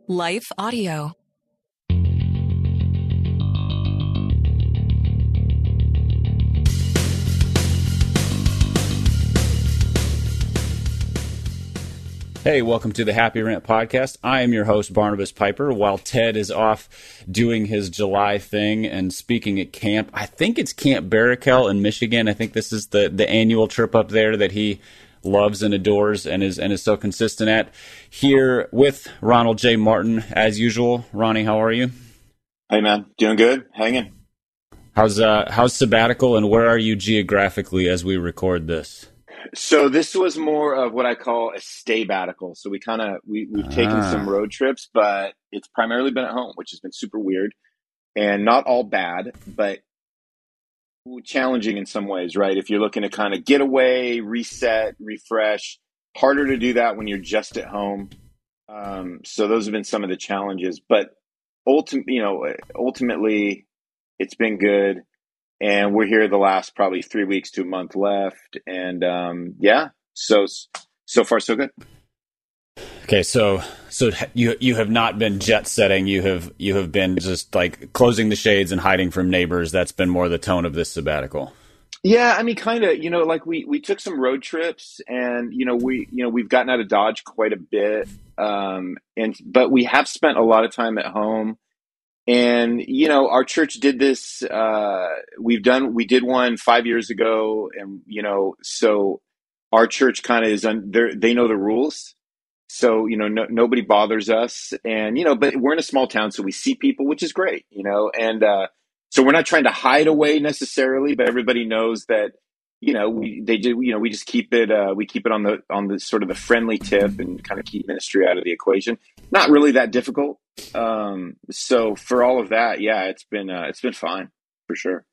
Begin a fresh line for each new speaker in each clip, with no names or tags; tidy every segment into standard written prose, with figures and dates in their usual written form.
Life Audio.
Hey, welcome to the Happy Rant Podcast. I am your host, Barnabas Piper, while Ted is off doing his July thing and speaking at camp. I think it's Camp Barakel in Michigan. I think this is the annual trip up there that he loves and adores and is so consistent at. Here with Ronald J. Martin, as usual. Ronnie, how are you?
Hey, man. Doing good. Hanging.
How's sabbatical, and where are you geographically as we record this?
So this was more of what I call a stay-batical. So we've taken some road trips, but it's primarily been at home, which has been super weird and not all bad, but challenging in some ways, right? If you're looking to kind of get away, reset, refresh, harder to do that when you're just at home. So those have been some of the challenges, but ultimately it's been good. And we're here the last probably 3 weeks to a month left. And so far so good.
Okay, so you have not been jet setting. You have been just like closing the shades and hiding from neighbors. That's been more the tone of this sabbatical.
Yeah, I mean, kind of. Like we took some road trips, and we've gotten out of Dodge quite a bit. But we have spent a lot of time at home. And, our church did this, we did one 5 years ago. And, so our church kind of is they know the rules. So, nobody bothers us. And, but we're in a small town, so we see people, which is great, and, so we're not trying to hide away necessarily, but everybody knows that, we just keep it, we keep it on the sort of the friendly tip and kind of keep ministry out of the equation. Not really that difficult. So for all of that, yeah, it's been fine for sure.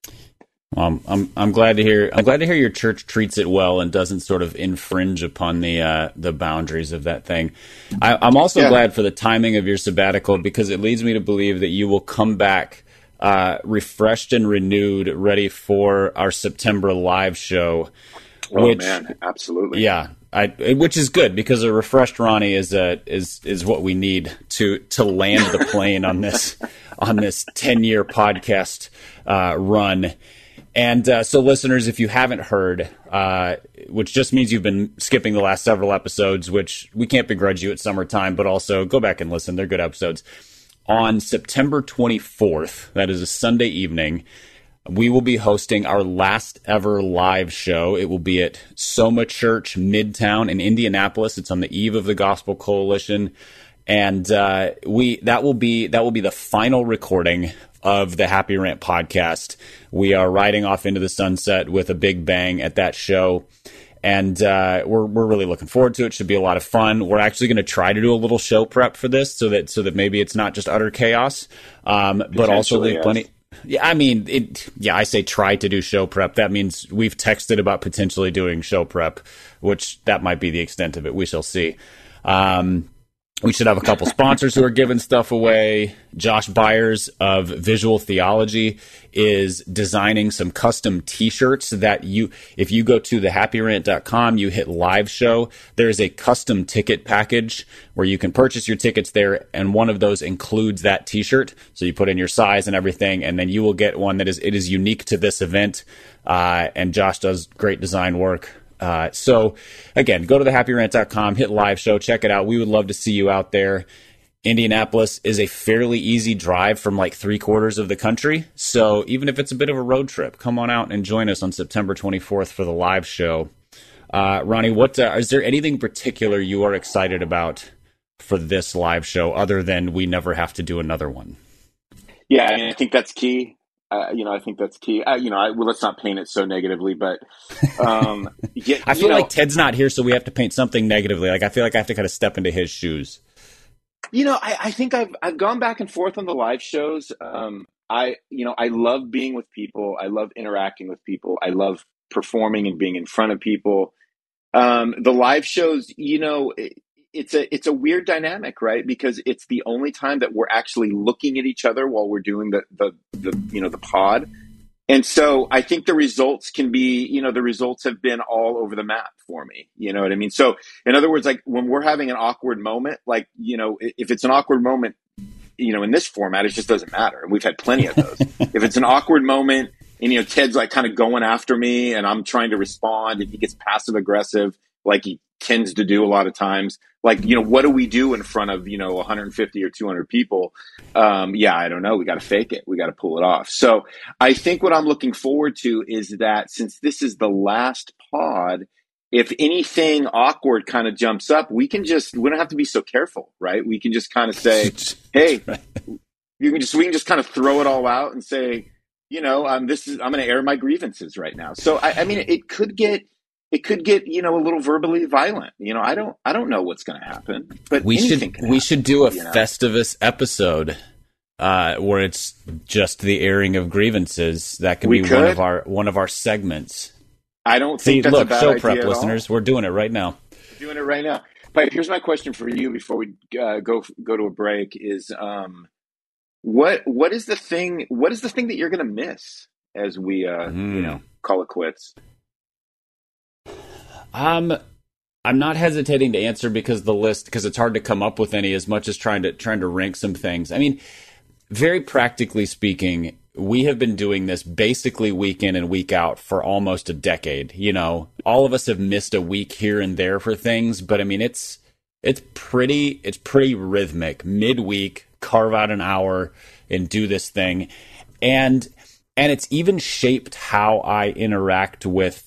I'm glad to hear. I'm glad to hear your church treats it well and doesn't sort of infringe upon the boundaries of that thing. I'm also glad for the timing of your sabbatical, because it leads me to believe that you will come back refreshed and renewed, ready for our September live show.
Man, absolutely.
Yeah, which is good, because a refreshed Ronnie is what we need to land the plane on this 10-year podcast run. And so, listeners, if you haven't heard, which just means you've been skipping the last several episodes, which we can't begrudge you at summertime, but also go back and listen. They're good episodes. On September 24th, that is a Sunday evening, we will be hosting our last ever live show. It will be at Soma Church Midtown in Indianapolis. It's on the eve of the Gospel Coalition, and that will be the final recording of the Happy Rant podcast. We are riding off into the sunset with a big bang at that show. And we're really looking forward to it. Should be a lot of fun. We're actually going to try to do a little show prep for this, so that maybe it's not just utter chaos, but also leave plenty. Yeah, I mean, I say try to do show prep. That means we've texted about potentially doing show prep, which that might be the extent of it. We shall see. We should have a couple sponsors who are giving stuff away. Josh Byers of Visual Theology is designing some custom T-shirts that if you go to thehappyrant.com, you hit live show, there's a custom ticket package where you can purchase your tickets there, and one of those includes that T-shirt. So you put in your size and everything, and then you will get one that is unique to this event. And Josh does great design work. So again, go to thehappyrant.com, hit live show, check it out. We would love to see you out there. Indianapolis is a fairly easy drive from like 3/4 of the country. So even if it's a bit of a road trip, come on out and join us on September 24th for the live show. Ronnie, is there anything particular you are excited about for this live show other than we never have to do another one?
Yeah, I mean, I think that's key. I think that's key. Let's not paint it so negatively, but
I feel like Ted's not here, so we have to paint something negatively. Like, I feel like I have to kind of step into his shoes.
I think I've gone back and forth on the live shows. I love being with people. I love interacting with people. I love performing and being in front of people. The live shows, it's a weird dynamic, right? Because it's the only time that we're actually looking at each other while we're doing the pod. And so I think the results can be, the results have been all over the map for me. You know what I mean? So in other words, like when we're having an awkward moment, like, if it's an awkward moment, in this format, it just doesn't matter. And we've had plenty of those. If it's an awkward moment and, Ted's like kind of going after me and I'm trying to respond and he gets passive aggressive, like he tends to do a lot of times, like, what do we do in front of, 150 or 200 people? I don't know. We got to fake it. We got to pull it off. So I think what I'm looking forward to is that since this is the last pod, if anything awkward kind of jumps up, we don't have to be so careful, right? We can just kind of say, hey, we can just kind of throw it all out and say, I'm going to air my grievances right now. So I mean, it could get, a little verbally violent. I don't know what's going to happen, but
we should do a Festivus episode where it's just the airing of grievances. That could be one of our segments.
I don't think that's a bad
show
idea
prep
at
listeners.
all.
We're doing it right now.
But here's my question for you before we go to a break: is what is the thing? What is the thing that you're going to miss as we call it quits?
I'm not hesitating to answer because it's hard to come up with any as much as trying to rank some things. I mean, very practically speaking, we have been doing this basically week in and week out for almost a decade. All of us have missed a week here and there for things, but I mean, it's pretty rhythmic. Midweek, carve out an hour and do this thing. And it's even shaped how I interact with,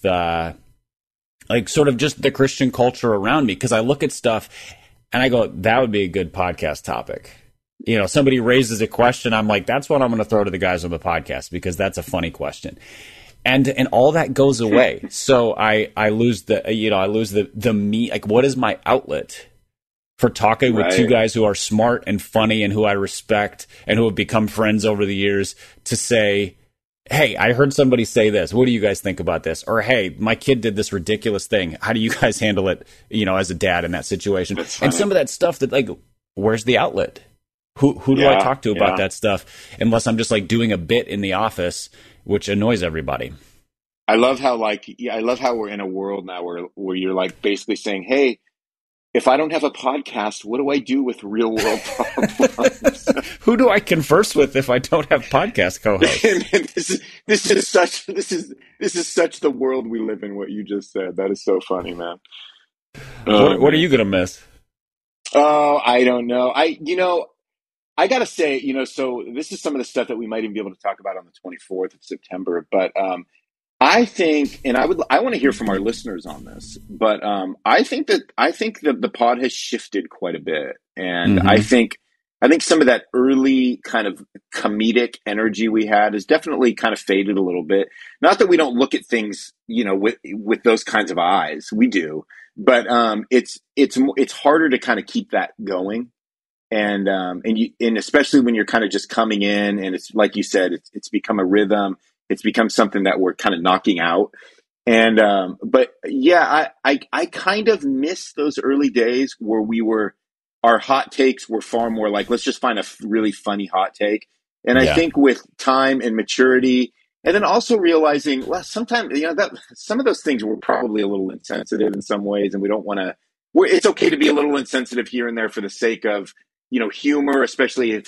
like sort of just the Christian culture around me. 'Cause I look at stuff and I go, that would be a good podcast topic. Somebody raises a question. I'm like, that's what I'm going to throw to the guys on the podcast because that's a funny question. And all that goes away. So I lose the me, like what is my outlet for talking with two guys who are smart and funny and who I respect and who have become friends over the years to say, hey, I heard somebody say this. What do you guys think about this? Or, hey, my kid did this ridiculous thing. How do you guys handle it, as a dad in that situation? And some of that stuff that, like, where's the outlet? Who do I talk to about that stuff? Unless I'm just, like, doing a bit in the office, which annoys everybody.
I love how we're in a world now where you're, like, basically saying, hey, if I don't have a podcast, what do I do with real world problems?
Who do I converse with if I don't have podcast co-hosts?
This is such the world we live in. What you just said, that is so funny, man.
What are you gonna miss?
Oh, I don't know. I gotta say, so this is some of the stuff that we might even be able to talk about on the 24th of September, but I think, and I want to hear from our listeners on this, but I think that the pod has shifted quite a bit, and I think some of that early kind of comedic energy we had has definitely kind of faded a little bit. Not that we don't look at things, with those kinds of eyes, we do, but it's harder to kind of keep that going, and especially when you're kind of just coming in, and it's like you said, it's become a rhythm. It's become something that we're kind of knocking out. And, but yeah, I kind of miss those early days where our hot takes were far more like, let's just find a really funny hot take. And I think with time and maturity, and then also realizing, well, sometimes, that some of those things were probably a little insensitive in some ways. And we don't want to, it's okay to be a little insensitive here and there for the sake of, humor, especially if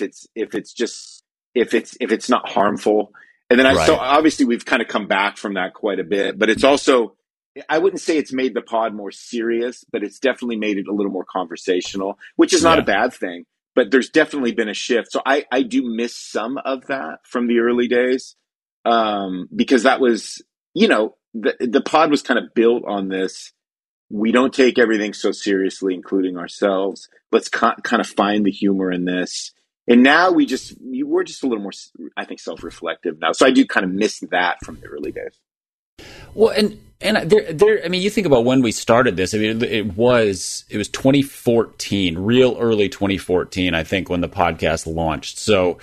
it's not harmful. And then so obviously we've kind of come back from that quite a bit, but it's also, I wouldn't say it's made the pod more serious, but it's definitely made it a little more conversational, which is not a bad thing, but there's definitely been a shift. So I do miss some of that from the early days, because that was, the pod was kind of built on this. We don't take everything so seriously, including ourselves. Let's kind of find the humor in this. And now we're just a little more, I think, self-reflective now. So I do kind of miss that from the early days.
Well, and there, I mean, you think about when we started this. I mean, it was 2014, real early 2014, I think, when the podcast launched. So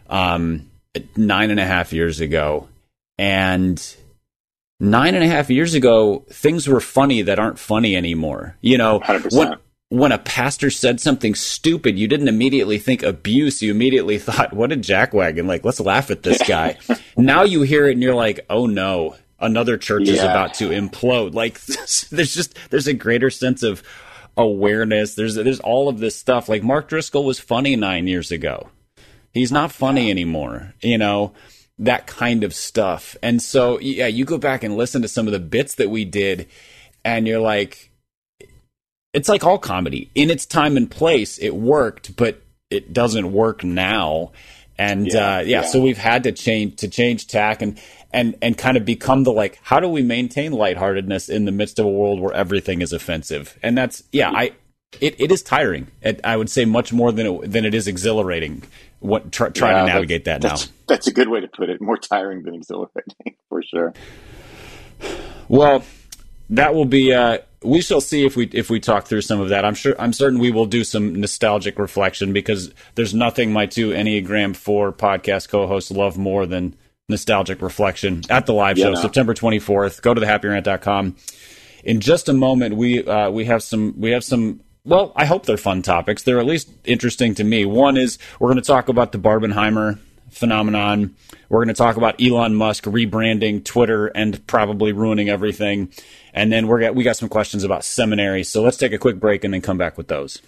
9.5 years ago, and 9.5 years ago, things were funny that aren't funny anymore.
100%.
when a pastor said something stupid, you didn't immediately think abuse. You immediately thought, what a jackwagon. Like, let's laugh at this guy. Now you hear it and you're like, oh no, another church is about to implode. Like, there's a greater sense of awareness. There's all of this stuff. Like, Mark Driscoll was funny 9 years ago. He's not funny anymore, that kind of stuff. And so, yeah, you go back and listen to some of the bits that we did and you're like, it's like all comedy. In its time and place, it worked, but it doesn't work now. And so we've had to change tack and kind of become the, like, how do we maintain lightheartedness in the midst of a world where everything is offensive? And that's, it is tiring. I would say much more than it is exhilarating. Trying to navigate that now.
That's a good way to put it. More tiring than exhilarating, for sure.
Well, that will be. We shall see if we talk through some of that. I'm certain we will do some nostalgic reflection, because there's nothing my two Enneagram 4 podcast co-hosts love more than nostalgic reflection at the live show, September 24th. Go to thehappyrant.com. In just a moment, we have some. Well, I hope they're fun topics. They're at least interesting to me. One is we're going to talk about the Barbenheimer phenomenon. We're going to talk about Elon Musk rebranding Twitter and probably ruining everything. And then we got some questions about seminary. So let's take a quick break and then come back with those.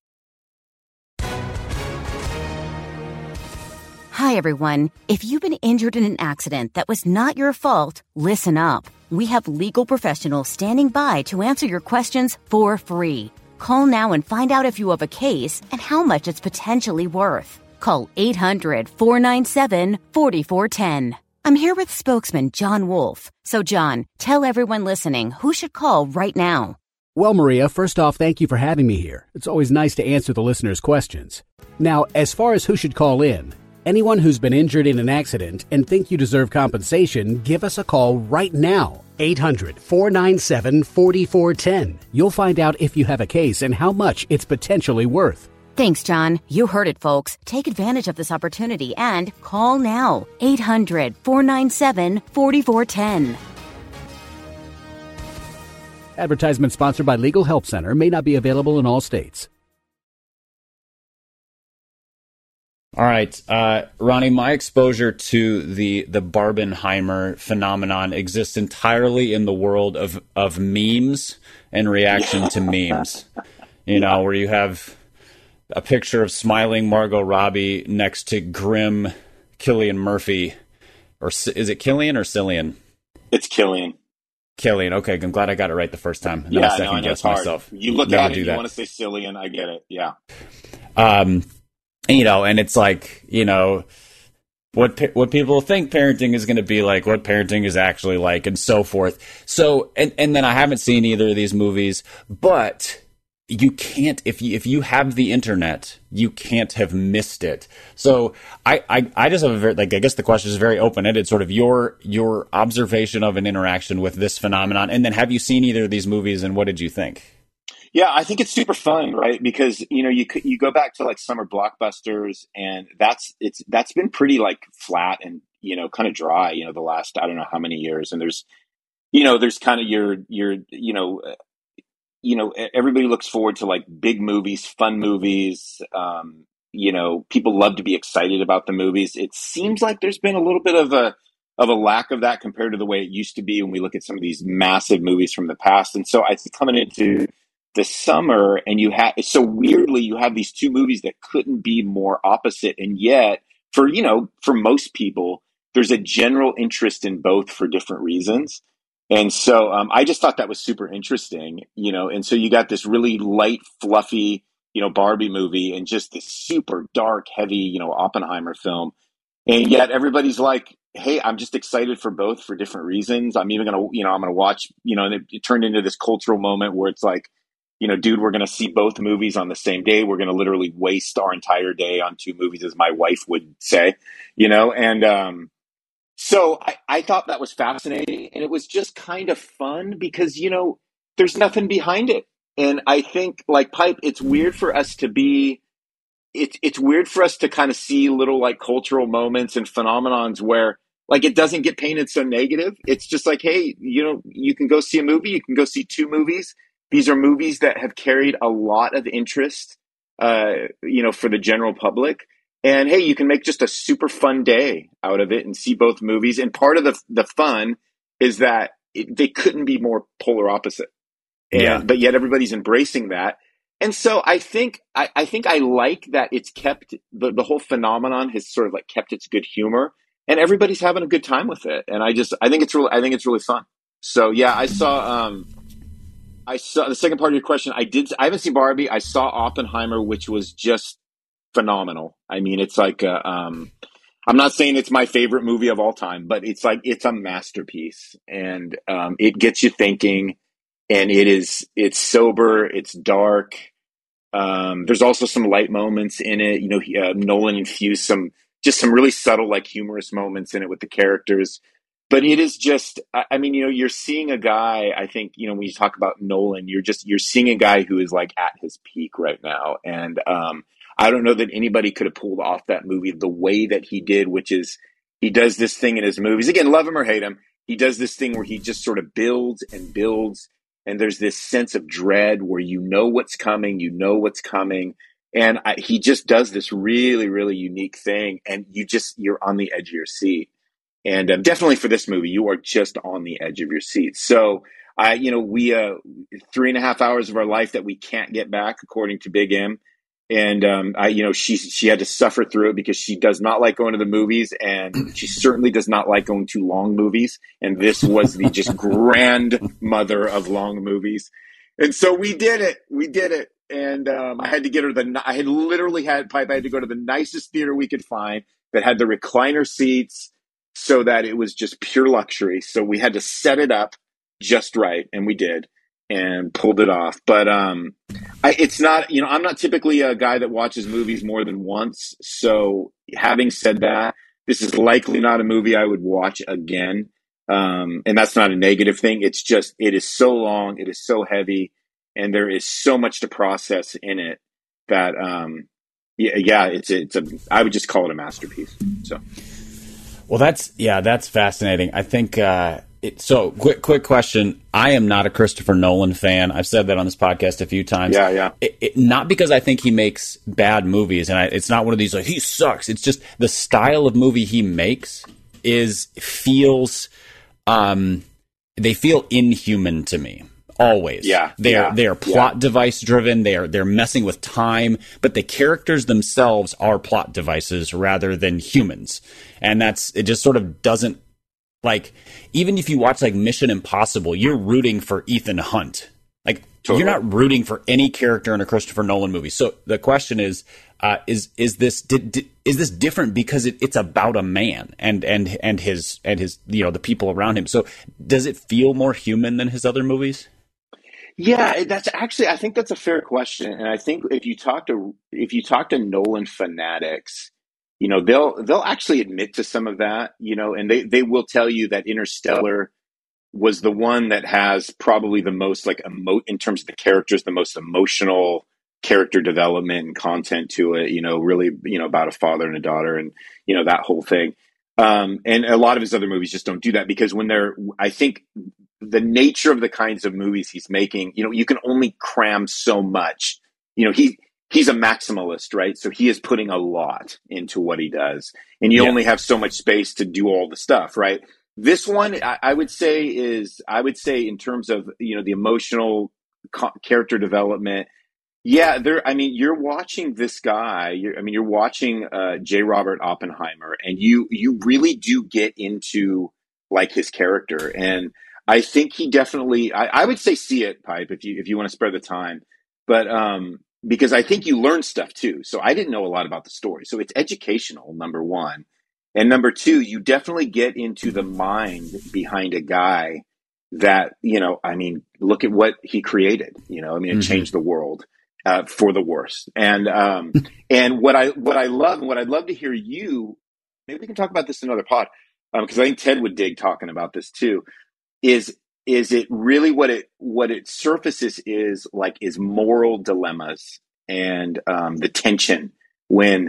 Hi, everyone. If you've been injured in an accident that was not your fault, listen up. We have legal professionals standing by to answer your questions for free. Call now and find out if you have a case and how much it's potentially worth. Call 800-497-4410. I'm here with spokesman John Wolf. So, John, tell everyone listening who should call right now.
Well, Maria, first off, thank you for having me here. It's always nice to answer the listeners' questions. Now, as far as who should call in, anyone who's been injured in an accident and think you deserve compensation, give us a call right now. 800-497-4410. You'll find out if you have a case and how much it's potentially worth.
Thanks, John. You heard it, folks. Take advantage of this opportunity and call now. 800-497-4410.
Advertisement sponsored by Legal Help Center. May not be available in all states.
All right, Ronnie, my exposure to the Barbenheimer phenomenon exists entirely in the world of memes and reaction to memes. Where you have a picture of smiling Margot Robbie next to grim Cillian Murphy. Or is it Cillian or Cillian?
It's Cillian.
Cillian, okay, I'm glad I got it right the first time. And then I second-guessed myself.
You look at it, you want to say Cillian, I get it, yeah.
And it's like, what people think parenting is going to be like, what parenting is actually like, and so forth. So, and then I haven't seen either of these movies, but you can't, if you have the internet, you can't have missed it. So I just have I guess the question is very open-ended, sort of your observation of an interaction with this phenomenon. And then have you seen either of these movies, and what did you think?
Yeah, I think it's super fun, right? Because, you go back to like summer blockbusters, and that's been pretty like flat and, kind of dry, the last, I don't know how many years. And there's kind of everybody looks forward to like big movies, fun movies. People love to be excited about the movies. It seems like there's been a little bit of a lack of that compared to the way it used to be when we look at some of these massive movies from the past. And so I think coming into the summer, and you have these two movies that couldn't be more opposite, and yet for most people there's a general interest in both for different reasons. And so I just thought that was super interesting, and so you got this really light, fluffy, Barbie movie, and just this super dark, heavy, Oppenheimer film, and yet everybody's like, hey, I'm just excited for both for different reasons. I'm even gonna I'm gonna watch, and it turned into this cultural moment where it's like, dude, we're going to see both movies on the same day. We're going to literally waste our entire day on two movies, as my wife would say, and so I thought that was fascinating, and it was just kind of fun because, there's nothing behind it. And I think, like Pipe, it's weird for us to kind of see little like cultural moments and phenomenons where like it doesn't get painted so negative. It's just like, hey, you can go see a movie, you can go see two movies. These are movies that have carried a lot of interest, for the general public. And hey, you can make just a super fun day out of it and see both movies. And part of the fun is that they couldn't be more polar opposite. But yet everybody's embracing that. And so I think I like that it's kept the whole phenomenon has sort of like kept its good humor, and everybody's having a good time with it. And I think it's really fun. So yeah, I saw the second part of your question. I haven't seen Barbie. I saw Oppenheimer, which was just phenomenal. I mean, it's like I'm not saying it's my favorite movie of all time, but it's a masterpiece, and it gets you thinking. And it's sober, it's dark. There's also some light moments in it. Nolan infused some really subtle, like humorous moments in it with the characters. But it is just, you're seeing a guy, I think, when you talk about Nolan, you're seeing a guy who is like at his peak right now. And I don't know that anybody could have pulled off that movie the way that he did, which is he does this thing in his movies. Again, love him or hate him. He does this thing where he just sort of builds and builds. And there's this sense of dread where what's coming, And he just does this really, really unique thing. And you're on the edge of your seat. And definitely for this movie, you are just on the edge of your seat. So we 3.5 hours of our life that we can't get back, according to Big M. And she had to suffer through it because she does not like going to the movies, and she certainly does not like going to long movies. And this was the just grandmother of long movies. And so we did it. And I had to get her I had to go to the nicest theater we could find that had the recliner seats, so that it was just pure luxury. So we had to set it up just right, and we did. And pulled it off. But it's not, I'm not typically a guy that watches movies more than once. So having said that, this is likely not a movie I would watch again. And that's not a negative thing. It's just, it is so long, it is so heavy, and there is so much to process in it that, I would just call it a masterpiece. So.
Well, that's fascinating. I think, so quick question. I am not a Christopher Nolan fan. I've said that on this podcast a few times.
Yeah.
Not because I think he makes bad movies, and it's not one of these like he sucks. It's just the style of movie he makes feels they feel inhuman to me. Always. They are plot device driven. They're messing with time, but the characters themselves are plot devices rather than humans. And it just sort of doesn't, like, even if you watch like Mission Impossible, you're rooting for Ethan Hunt. Like, totally. You're not rooting for any character in a Christopher Nolan movie. So the question is this different because it's about a man and his the people around him? So does it feel more human than his other movies?
Yeah, I think that's a fair question. And I think if you talk to Nolan fanatics, they'll actually admit to some of that, and they will tell you that Interstellar was the one that has probably the most like in terms of the characters, the most emotional character development and content to it, really, about a father and a daughter and, that whole thing. And a lot of his other movies just don't do that because I think the nature of the kinds of movies he's making, you can only cram so much, he's a maximalist, right? So he is putting a lot into what he does, and you only have so much space to do all the stuff, right? This one, I would say in terms of, the emotional character development. Yeah, you're watching this guy, you're watching J. Robert Oppenheimer, and you really do get into like his character. And I think he definitely, I would say see it, Pipe, if you want to spare the time. But, because I think you learn stuff too. So I didn't know a lot about the story. So it's educational, number one. And number two, you definitely get into the mind behind a guy that, look at what he created, it changed the world for the worse. And what I love, and what I'd love to hear you, maybe we can talk about this in another pod, because I think Ted would dig talking about this too, is it really what it surfaces is moral dilemmas and the tension when,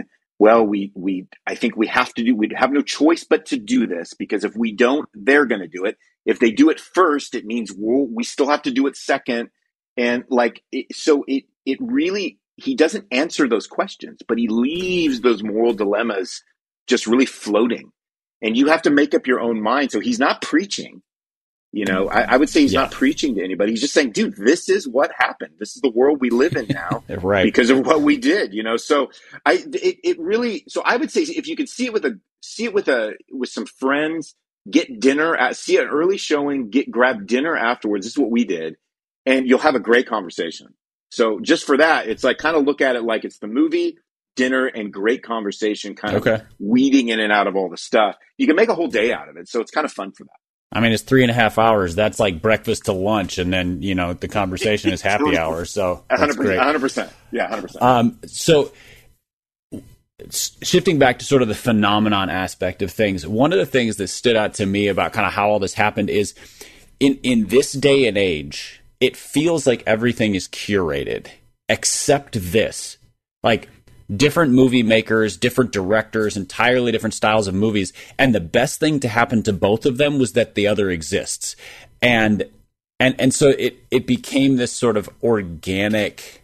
I think we have no choice but to do this, because if we don't, they're going to do it. If they do it first, it means we still have to do it second. And like, it really, he doesn't answer those questions, but he leaves those moral dilemmas just really floating. And you have to make up your own mind. So he's not preaching. I would say he's not preaching to anybody. He's just saying, dude, this is what happened. This is the world we live in now
right.
because of what we did, So I would say if you could see it with some friends, get dinner, see an early showing, grab dinner afterwards. This is what we did. And you'll have a great conversation. So just for that, it's like kind of look at it like it's the movie, dinner, and great conversation, kind of weeding in and out of all the stuff. You can make a whole day out of it. So it's kind of fun for that.
I mean, it's 3.5 hours. That's like breakfast to lunch. And then, the conversation is happy hour. So that's
100%,
great.
100%. Yeah, 100%.
So shifting back to sort of the phenomenon aspect of things, one of the things that stood out to me about kind of how all this happened is in this day and age, it feels like everything is curated except this. Like different movie makers, different directors, entirely different styles of movies. And the best thing to happen to both of them was that the other exists. And so it became this sort of organic,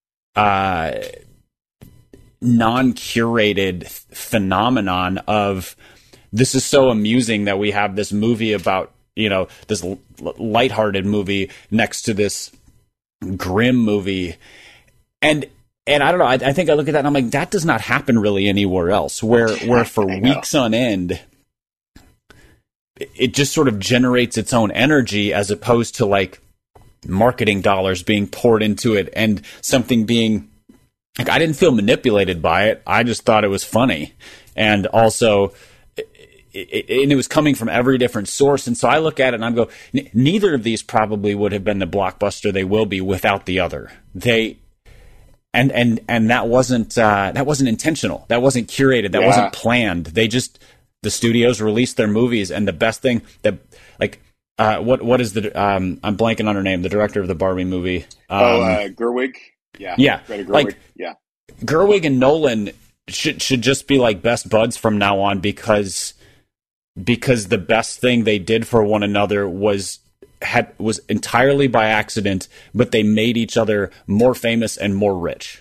non-curated phenomenon of, this is so amusing that we have this movie about, this lighthearted movie next to this grim movie. And I don't know, I think I look at that and I'm like, that does not happen really anywhere else, where for weeks on end, it just sort of generates its own energy as opposed to like marketing dollars being poured into it and something being, like, I didn't feel manipulated by it. I just thought it was funny. And also, it was coming from every different source. And so I look at it and I go, neither of these probably would have been the blockbuster they will be without the other. And that wasn't intentional. That wasn't curated. That wasn't planned. The studios released their movies, and the best thing that, like, what is I'm blanking on her name, the director of the Barbie movie.
Gerwig. Yeah. Greta Gerwig.
Like, Gerwig and Nolan should just be like best buds from now on because the best thing they did for one another was entirely by accident, but they made each other more famous and more rich.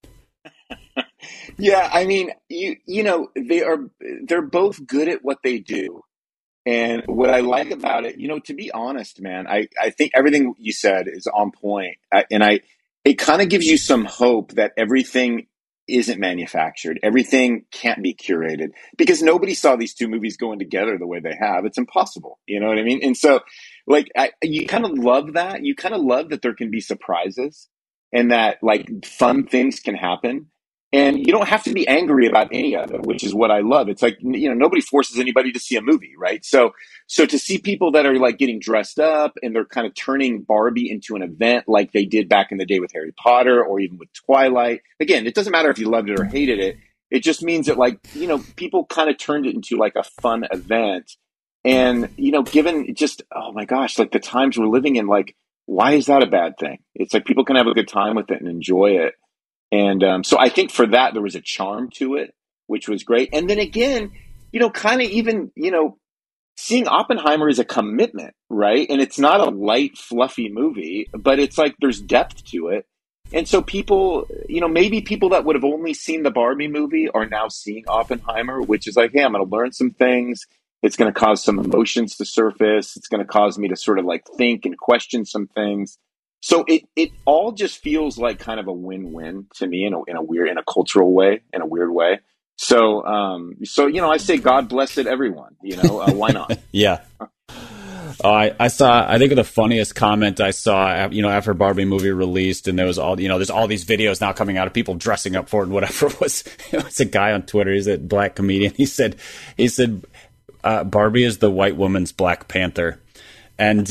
Yeah, I mean, they're both good at what they do. And what I like about it, to be honest, man, I think everything you said is on point. It kind of gives you some hope that everything isn't manufactured. Everything can't be curated because nobody saw these two movies going together the way they have. It's impossible. You know what I mean? And so, like, you kind of love that. You kind of love that there can be surprises and that, like, fun things can happen. And you don't have to be angry about any of it, which is what I love. It's like, nobody forces anybody to see a movie, right? So to see people that are like getting dressed up and they're kind of turning Barbie into an event like they did back in the day with Harry Potter or even with Twilight. Again, it doesn't matter if you loved it or hated it. It just means that, like, people kind of turned it into like a fun event. And, given just, oh my gosh, like the times we're living in, like, why is that a bad thing? It's like people can have a good time with it and enjoy it. And so I think for that, there was a charm to it, which was great. And then again, kind of even, seeing Oppenheimer is a commitment, right? And it's not a light, fluffy movie, but it's like there's depth to it. And so people, maybe people that would have only seen the Barbie movie are now seeing Oppenheimer, which is like, hey, I'm going to learn some things. It's going to cause some emotions to surface. It's going to cause me to sort of like think and question some things. So it all just feels like kind of a win-win to me in a cultural way, in a weird way. So I say God bless it, everyone. Why not?
Yeah. I think the funniest comment I saw, after Barbie movie released, and there was all, there's all these videos now coming out of people dressing up for it and whatever. It was a guy on Twitter. He's a black comedian. He said, Barbie is the white woman's Black Panther, and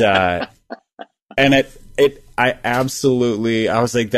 I was like,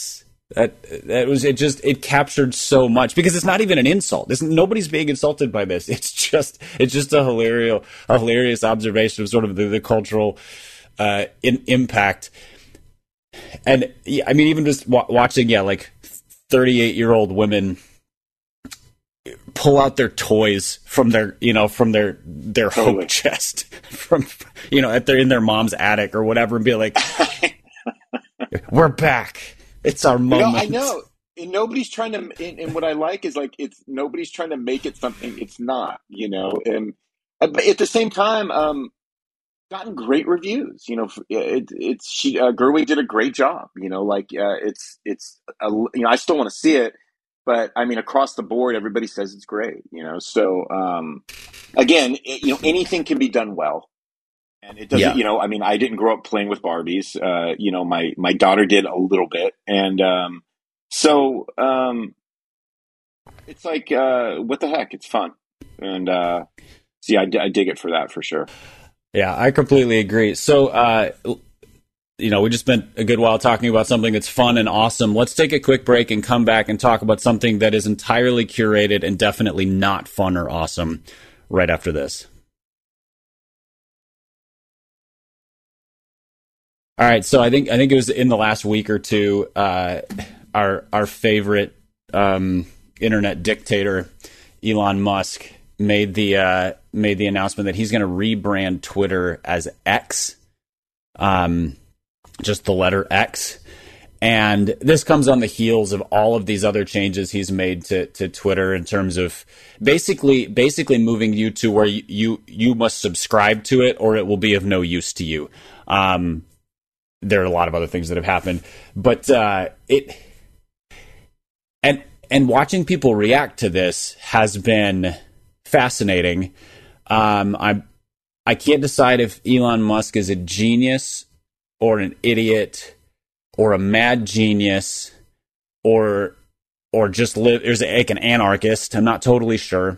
it captured so much because it's not even an insult. Nobody's being insulted by this. It's just a hilarious observation of sort of the cultural impact. And I mean, even just watching, like 38-year-old women pull out their toys from their hope chest in their mom's attic or whatever, and be like, We're back. It's our moment.
I know. And nobody's trying to, and what I like is like, nobody's trying to make it something it's not, and but at the same time, gotten great reviews, Gerwig did a great job, I still want to see it, but I mean, across the board, everybody says it's great, so, again, anything can be done well. And it doesn't, I mean, I didn't grow up playing with Barbies, my daughter did a little bit. And, so, it's like, what the heck? It's fun. And, I dig it for that, for sure.
Yeah, I completely agree. So, we just spent a good while talking about something that's fun and awesome. Let's take a quick break and come back and talk about something that is entirely curated and definitely not fun or awesome right after this. All right, so I think it was in the last week or two, our favorite internet dictator, Elon Musk, made the announcement that he's going to rebrand Twitter as X, just the letter X, and this comes on the heels of all of these other changes he's made to Twitter in terms of basically moving you to where you must subscribe to it or it will be of no use to you. There are a lot of other things that have happened, but and watching people react to this has been fascinating. I can't decide if Elon Musk is a genius or an idiot or a mad genius or just is like an anarchist. I'm not totally sure.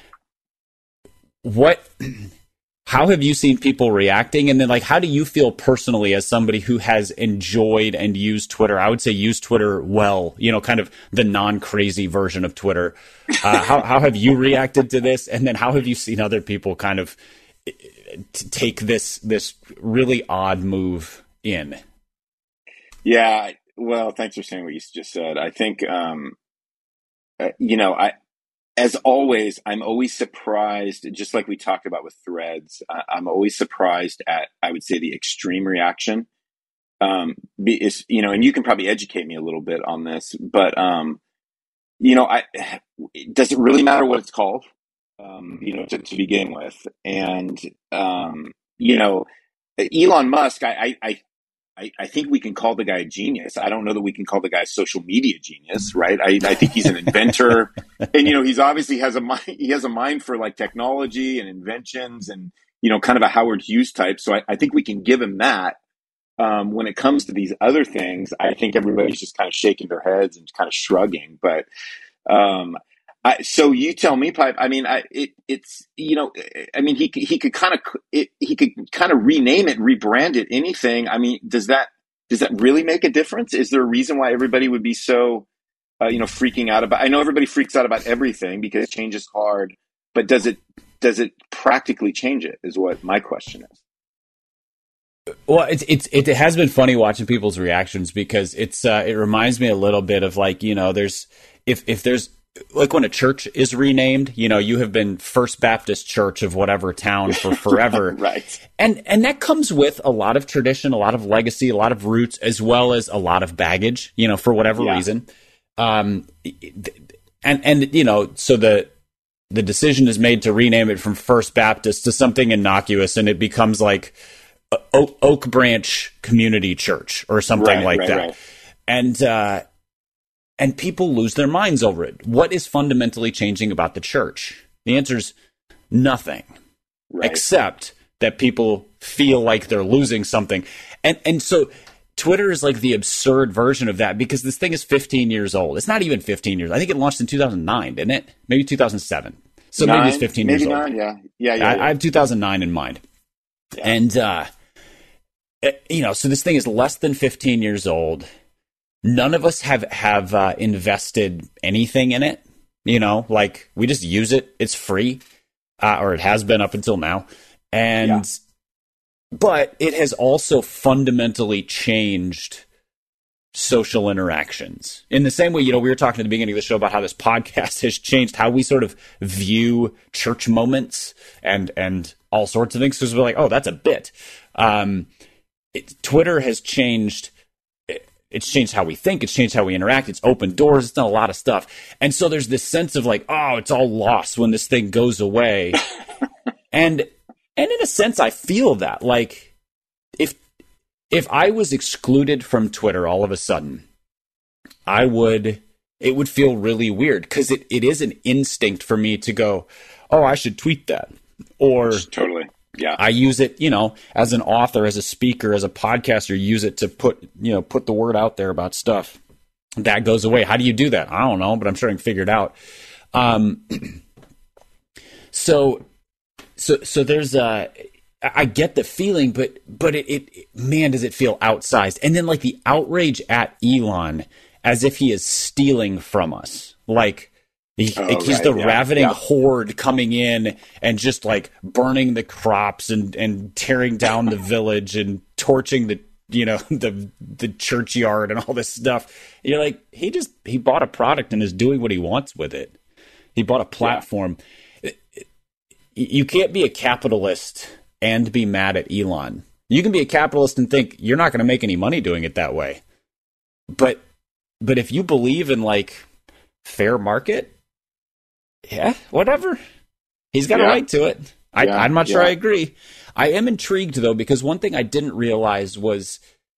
How have you seen people reacting? And then, how do you feel personally as somebody who has enjoyed and used Twitter? I would say use Twitter well, kind of the non-crazy version of Twitter. How have you reacted to this? And then how have you seen other people kind of take this really odd move in?
Yeah, well, thanks for saying what you just said. I think, as always, I'm always surprised, just like we talked about with Threads, I'm always surprised at, I would say, the extreme reaction. And you can probably educate me a little bit on this, but, does it really matter what it's called, to begin with? And, Elon Musk, I think we can call the guy a genius. I don't know that we can call the guy a social media genius, right? I think he's an inventor, and he's obviously has a mind. He has a mind for like technology and inventions, and kind of a Howard Hughes type. So I think we can give him that. When it comes to these other things, I think everybody's just kind of shaking their heads and kind of shrugging. But so you tell me, Pipe. I mean, he could kind of rename it, rebrand it, anything. I mean, does that really make a difference? Is there a reason why everybody would be so, freaking out about? I know everybody freaks out about everything because change is hard, but does it practically change it? Is what my question is.
Well, it has been funny watching people's reactions because it reminds me a little bit of there's if there's. Like when a church is renamed, you have been First Baptist Church of whatever town for forever.
Right. And
that comes with a lot of tradition, a lot of legacy, a lot of roots, as well as a lot of baggage, for whatever reason. So the decision is made to rename it from First Baptist to something innocuous, and it becomes like Oak Branch Community Church or something like that. Right. And people lose their minds over it. What is fundamentally changing about the church? The answer is nothing, except that people feel like they're losing something. And so Twitter is like the absurd version of that because this thing is 15 years old. It's not even 15 years. I think it launched in 2009, didn't it? Maybe 2007. So maybe it's 15 years old.
Maybe 9, yeah.
I have 2009 in mind. Yeah. And, so this thing is less than 15 years old. None of us have invested anything in it, we just use it. It's free, or it has been up until now. But it has also fundamentally changed social interactions in the same way, we were talking at the beginning of the show about how this podcast has changed how we sort of view church moments and all sorts of things. Because we're like, oh, that's a bit. Twitter has changed it's changed how we think. It's changed how we interact. It's opened doors. It's done a lot of stuff. And so there's this sense of like, oh, it's all lost when this thing goes away. and in a sense, I feel that. Like, if I was excluded from Twitter all of a sudden, it would feel really weird, because it is an instinct for me to go, oh, I should tweet that. Or
totally. Yeah.
I use it, as an author, as a speaker, as a podcaster, use it to put the word out there about stuff. That goes away. How do you do that? I don't know, but I'm sure I can figure it out. So there's I get the feeling, but it man, does it feel outsized. And then like the outrage at Elon, as if he is stealing from us. Like, he's the ravening horde coming in and just like burning the crops and tearing down the village and torching the churchyard and all this stuff. You're like, he bought a product and is doing what he wants with it. He bought a platform. You can't be a capitalist and be mad at Elon. You can be a capitalist and think you're not going to make any money doing it that way. But if you believe in like fair market, yeah, whatever. He's got a right to it. I'm not sure I agree. I am intrigued, though, because one thing I didn't realize was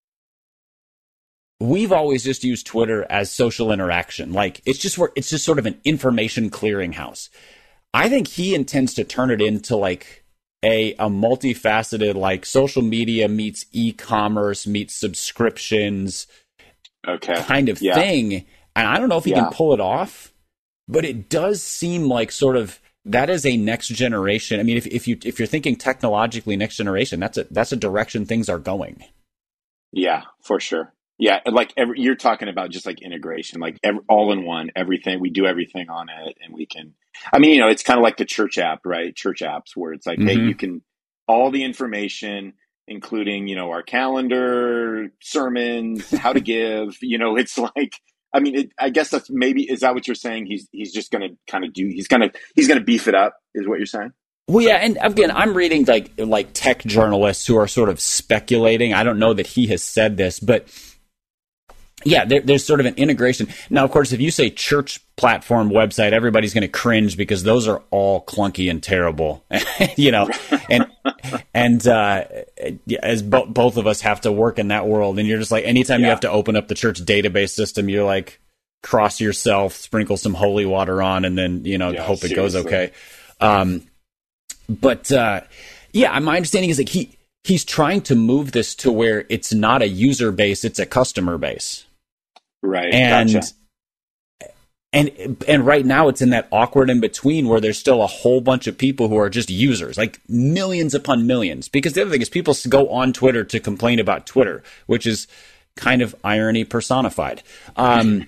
we've always just used Twitter as social interaction. Like, it's just sort of an information clearinghouse. I think he intends to turn it into like a multifaceted, like, social media meets e-commerce meets subscriptions kind of thing. And I don't know if he can pull it off. But it does seem like sort of that is a next generation. I mean, if you're thinking technologically next generation, that's a direction things are going.
Yeah, for sure. Yeah, like you're talking about just like integration, like all in one, everything. We do everything on it, and we can. I mean, it's kind of like the church app, right? Church apps where it's like, hey, you can all the information, including our calendar, sermons, how to give. It's like. I mean, I guess that's is that what you're saying? He's just going to kind of he's going to beef it up, is what you're saying?
Well, yeah. And again, I'm reading like tech journalists who are sort of speculating. I don't know that he has said this, but yeah, there's sort of an integration. Now, of course, if you say church platform website, everybody's going to cringe because those are all clunky and terrible, and as both of us have to work in that world, and you're just like, anytime you have to open up the church database system, you're like, cross yourself, sprinkle some holy water on, and then hope it goes okay. But my understanding is like he's trying to move this to where it's not a user base, it's a customer base.
Right.
And
gotcha.
and right now it's in that awkward in between where there's still a whole bunch of people who are just users, like millions upon millions. Because the other thing is people go on Twitter to complain about Twitter, which is kind of irony personified. And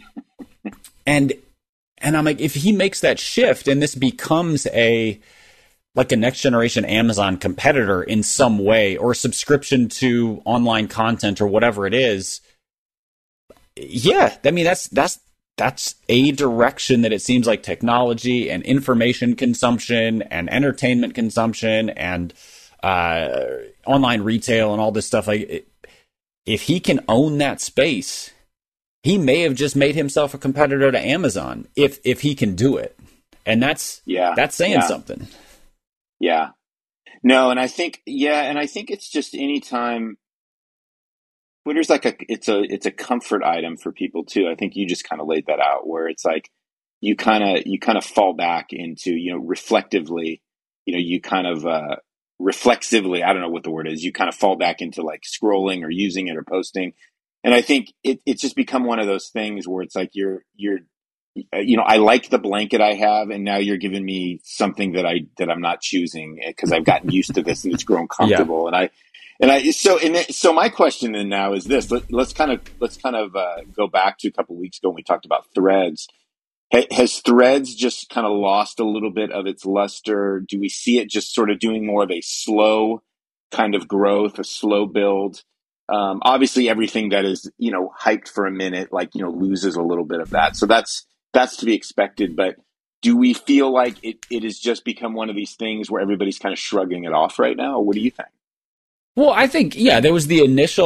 I'm like, if he makes that shift and this becomes a next generation Amazon competitor in some way, or subscription to online content or whatever it is, yeah, I mean, that's a direction that it seems like technology and information consumption and entertainment consumption and online retail and all this stuff. Like, if he can own that space, he may have just made himself a competitor to Amazon if he can do it. And that's saying something.
Yeah. No, and I think it's just anytime Twitter's like it's a comfort item for people too. I think you just kind of laid that out, where it's like you kind of fall back into, reflectively, you kind of reflexively, I don't know what the word is, you kind of fall back into like scrolling or using it or posting. And I think it's just become one of those things where it's like you're I like the blanket I have, and now you're giving me something that I'm not choosing because I've gotten used to this and it's grown comfortable. So my question then now is this: let's kind of go back to a couple of weeks ago when we talked about Threads. Has Threads just kind of lost a little bit of its luster? Do we see it just sort of doing more of a slow kind of growth, a slow build? Obviously, everything that is hyped for a minute, loses a little bit of that. So that's to be expected. But do we feel like it has just become one of these things where everybody's kind of shrugging it off right now? Or what do you think?
Well, I think, there was the initial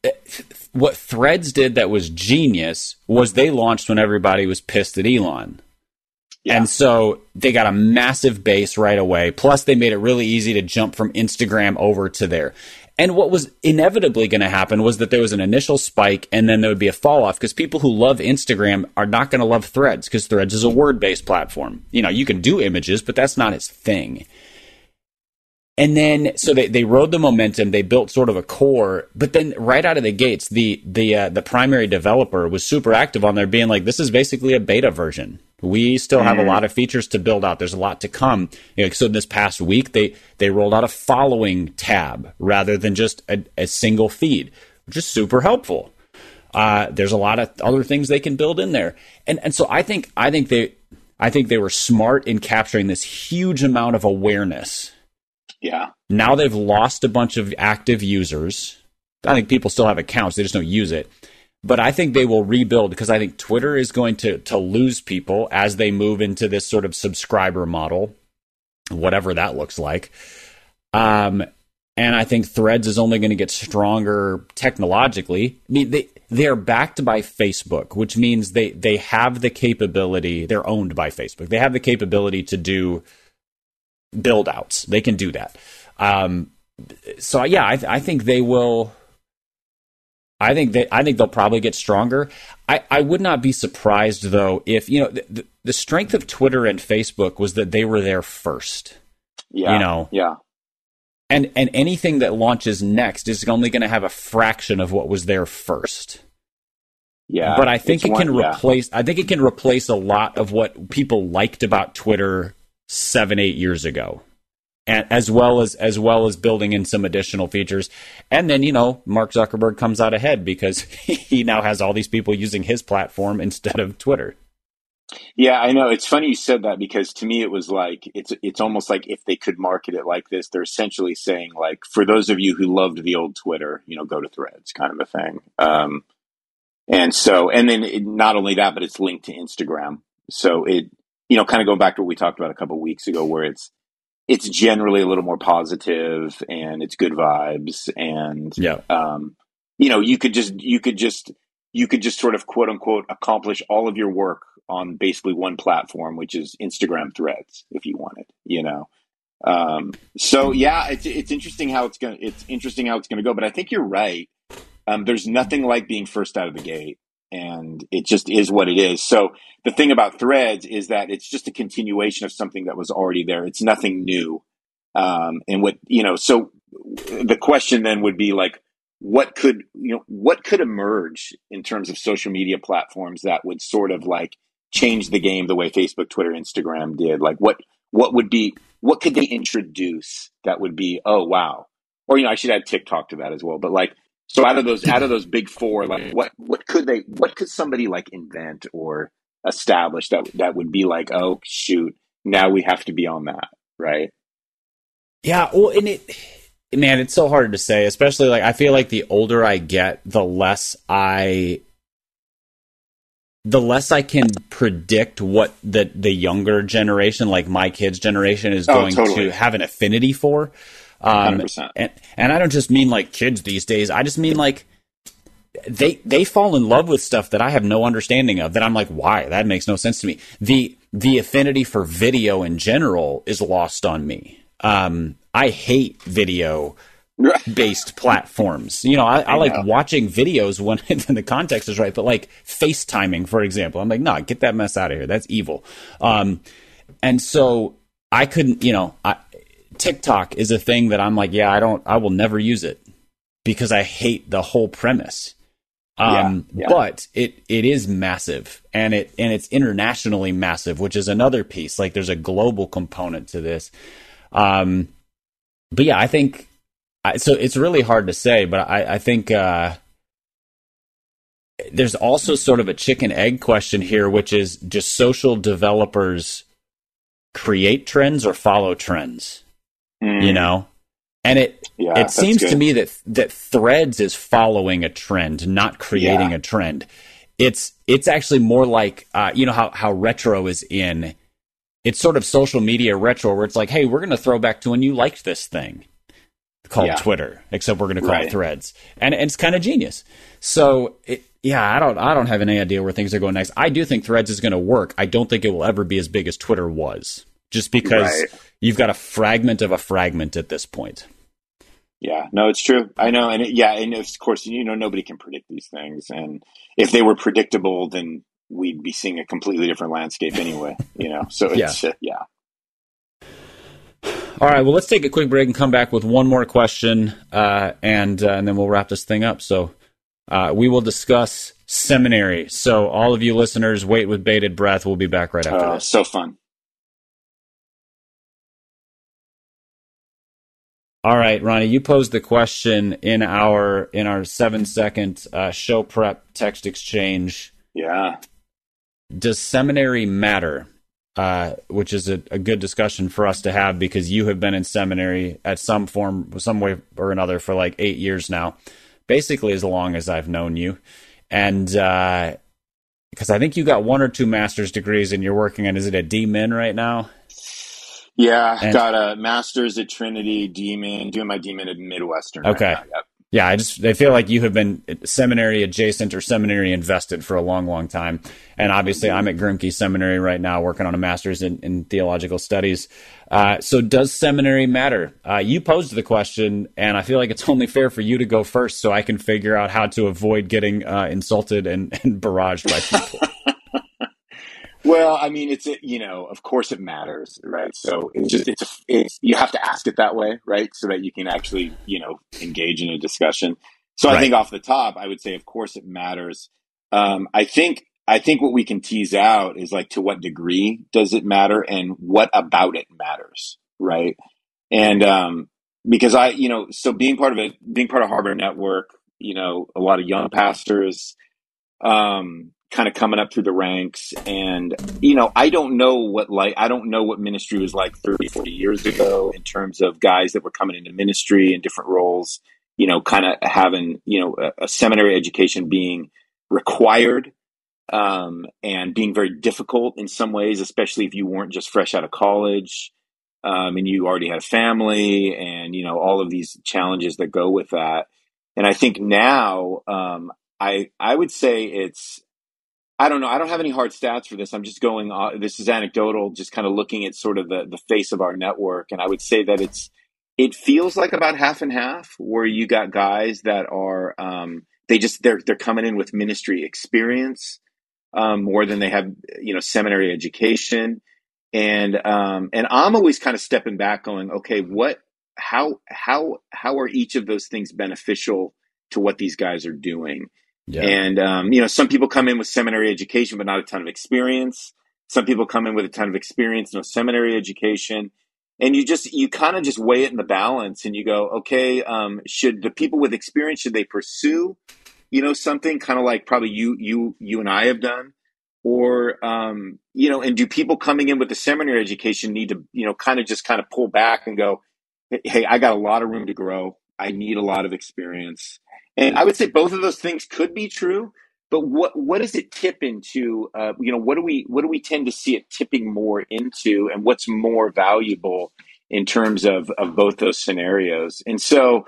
what Threads did that was genius was they launched when everybody was pissed at Elon. Yeah. And so they got a massive base right away. Plus, they made it really easy to jump from Instagram over to there. And what was inevitably going to happen was that there was an initial spike and then there would be a fall off because people who love Instagram are not going to love Threads because Threads is a word-based platform. You know, you can do images, but that's not its thing. And then, so they rode the momentum, they built sort of a core, but then right out of the gates, the primary developer was super active on there being like, this is basically a beta version. We still have a lot of features to build out. There's a lot to come. You know, so this past week, they rolled out a following tab rather than just a single feed, which is super helpful. There's a lot of other things they can build in there. And so I think they were smart in capturing this huge amount of awareness.
Yeah.
Now they've lost a bunch of active users. I think people still have accounts. They just don't use it. But I think they will rebuild because I think Twitter is going to lose people as they move into this sort of subscriber model, whatever that looks like. And I think Threads is only going to get stronger technologically. I mean, they're backed by Facebook, which means they have the capability. They're owned by Facebook. They have the capability to do build outs. They can do that. So yeah, I think they will. I think they'll probably get stronger. I would not be surprised though if, you know, the strength of Twitter and Facebook was that they were there first.
Yeah.
You know. Yeah. And anything that launches next is only going to have a fraction of what was there first. Yeah. But I think it can replace. I think it can replace a lot of what people liked about Twitter 7-8 years ago. And as well as building in some additional features. And then, you know, Mark Zuckerberg comes out ahead because he now has all these people using his platform instead of Twitter.
Yeah, I know. It's funny you said that because to me it was like, it's almost like if they could market it like this, they're essentially saying like, for those of you who loved the old Twitter, you know, go to Threads kind of a thing. And then not only that, but it's linked to Instagram. So it, you know, kind of going back to what we talked about a couple of weeks ago where it's generally a little more positive and it's good vibes and, you know, you could just sort of quote unquote accomplish all of your work on basically one platform, which is Instagram Threads if you wanted, you know? So yeah, it's interesting how it's going to go, but I think you're right. There's nothing like being first out of the gate. And it just is what it is. So the thing about Threads is that it's just a continuation of something that was already there. It's nothing new. And what, you know, so the question then would be like, what could emerge in terms of social media platforms that would sort of like change the game the way Facebook, Twitter, Instagram did? Like what could they introduce that would be, oh, wow. Or, you know, I should add TikTok to that as well. But like, so out of those big four, like what could somebody like invent or establish that would be like, oh shoot, now we have to be on that, right?
Yeah, well, and it's so hard to say, especially like I feel like the older I get, the less I can predict what the younger generation, like my kids' generation, is going to have an affinity for.
100%.
And I don't just mean like kids these days. I just mean like they fall in love with stuff that I have no understanding of. That I'm like, why? That makes no sense to me. The affinity for video in general is lost on me. I hate video based platforms. You know, I like watching videos when the context is right, but like FaceTiming, for example, I'm like, no, get that mess out of here. That's evil. And so I couldn't, you know, TikTok is a thing that I'm like, yeah, I will never use it because I hate the whole premise. But it is massive and it's internationally massive, which is another piece. Like there's a global component to this. But yeah, I think so it's really hard to say, but I think, there's also sort of a chicken egg question here, which is just social developers create trends or follow trends. You know, and it seems to me that Threads is following a trend, not creating a trend. It's actually more like you know how retro is in. It's sort of social media retro where it's like, hey, we're going to throw back to when you liked this thing. called Twitter, except we're going to call it Threads, and it's kind of genius. So I don't have any idea where things are going next. I do think Threads is going to work. I don't think it will ever be as big as Twitter was, just because you've got a fragment of a fragment at this point.
Yeah, no, it's true. I know. And and of course, nobody can predict these things. And if they were predictable, then we'd be seeing a completely different landscape anyway, So it's,
All right, well, let's take a quick break and come back with one more question, and then we'll wrap this thing up. So we will discuss seminary. So all of you listeners, wait with bated breath. We'll be back right after this.
So fun.
All right, Ronnie, you posed the question in our 7-second show prep text exchange.
Yeah.
Does seminary matter? Which is a good discussion for us to have, because you have been in seminary at some way or another for like 8 years now, basically as long as I've known you. And because I think you got 1 or 2 master's degrees and you're working on, is it a DMin right now?
Yeah, got a master's at Trinity, DMin, doing my DMin at Midwestern.
Okay.
Right now. Yep.
Yeah, I feel like you have been seminary adjacent or seminary invested for a long, long time. And obviously I'm at Grimke Seminary right now working on a master's in theological studies. So does seminary matter? You posed the question, and I feel like it's only fair for you to go first so I can figure out how to avoid getting insulted and barraged by people.
Well, I mean, of course it matters, right? So it's you have to ask it that way, right? So that you can actually, engage in a discussion. So I think off the top, I would say, of course it matters. I think what we can tease out is like, to what degree does it matter and what about it matters, right? And, because so being part of Harbor Network, a lot of young pastors, kind of coming up through the ranks. And, I don't know what ministry was like 30, 40 years ago in terms of guys that were coming into ministry in different roles, kind of having, a seminary education being required, and being very difficult in some ways, especially if you weren't just fresh out of college, and you already had a family and, all of these challenges that go with that. And I think now, I would say I don't know. I don't have any hard stats for this. I'm just going, this is anecdotal, just kind of looking at sort of the face of our network. And I would say that it feels like about half and half, where you got guys that are, they're coming in with ministry experience, more than they have, seminary education. And I'm always kind of stepping back going, okay, how are each of those things beneficial to what these guys are doing? Yeah. And, some people come in with seminary education, but not a ton of experience. Some people come in with a ton of experience, no seminary education. And you kind of just weigh it in the balance and you go, okay, should the people with experience, should they pursue, something kind of like probably you and I have done? Or, and do people coming in with the seminary education need to, kind of pull back and go, hey, I got a lot of room to grow. I need a lot of experience. And I would say both of those things could be true, but what does it tip into? What do we tend to see it tipping more into, and what's more valuable in terms of both those scenarios? And so,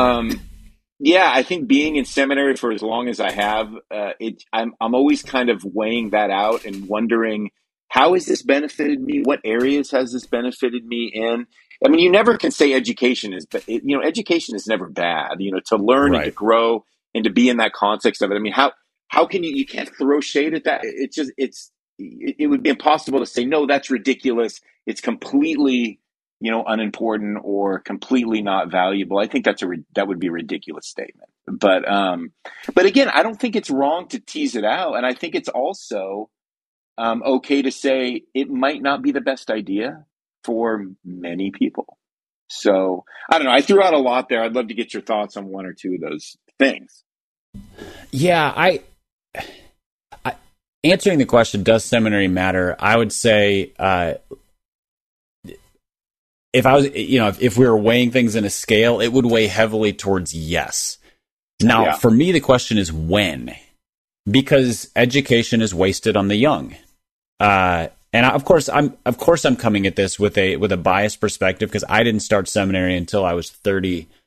I think being in seminary for as long as I have, I'm always kind of weighing that out and wondering, how has this benefited me? What areas has this benefited me in? I mean, you never can say education is, education is never bad, to learn and to grow and to be in that context of it. I mean, how can you can't throw shade at that. It would be impossible to say, no, that's ridiculous. It's completely, unimportant or completely not valuable. I think that would be a ridiculous statement. But again, I don't think it's wrong to tease it out. And I think it's also, okay to say it might not be the best idea for many people. So I don't know. I threw out a lot there. I'd love to get your thoughts on 1 or 2 of those things.
Yeah, I answering the question, does seminary matter? I would say, if we were weighing things in a scale, it would weigh heavily towards yes. Now, for me, the question is when, because education is wasted on the young. And of course I'm coming at this with a biased perspective, because I didn't start seminary until I was 30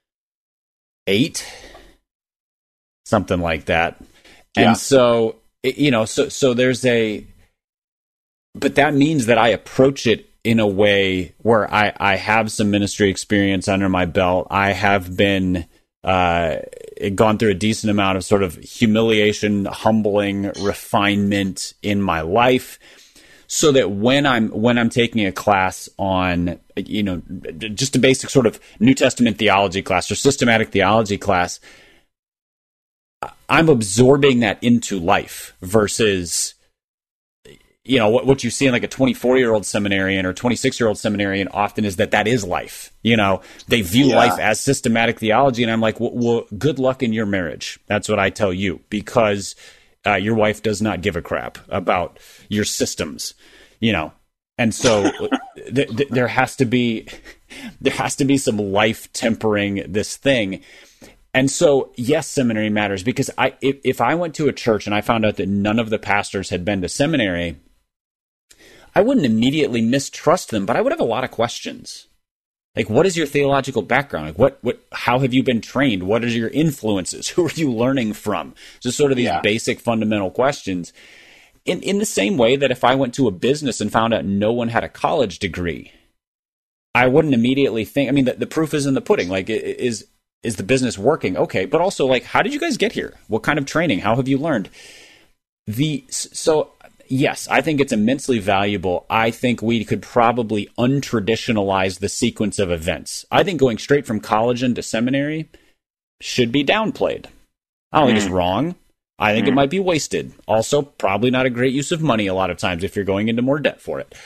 8, something like that.
Yeah.
And so, so there's but that means that I approach it in a way where I have some ministry experience under my belt. I have been gone through a decent amount of sort of humiliation, humbling, refinement in my life, so that when I'm taking a class on, just a basic sort of New Testament theology class or systematic theology class, I'm absorbing that into life versus, what you see in like a 24-year-old seminarian or 26-year-old seminarian often is that is life. They view life as systematic theology. And I'm like, well, good luck in your marriage. That's what I tell you, because your wife does not give a crap about your systems, And so there has to be some life tempering this thing. And so, yes, seminary matters, because if I went to a church and I found out that none of the pastors had been to seminary, I wouldn't immediately mistrust them, but I would have a lot of questions. Like, what is your theological background? Like, how have you been trained? What are your influences? Who are you learning from? Just sort of these basic fundamental questions. In the same way that if I went to a business and found out no one had a college degree, I wouldn't immediately think, the proof is in the pudding. Like, is the business working? Okay. But also, like, how did you guys get here? What kind of training? How have you learned? So yes, I think it's immensely valuable. I think we could probably untraditionalize the sequence of events. I think going straight from college into seminary should be downplayed. I don't think it's wrong. I think it might be wasted. Also, probably not a great use of money a lot of times if you're going into more debt for it.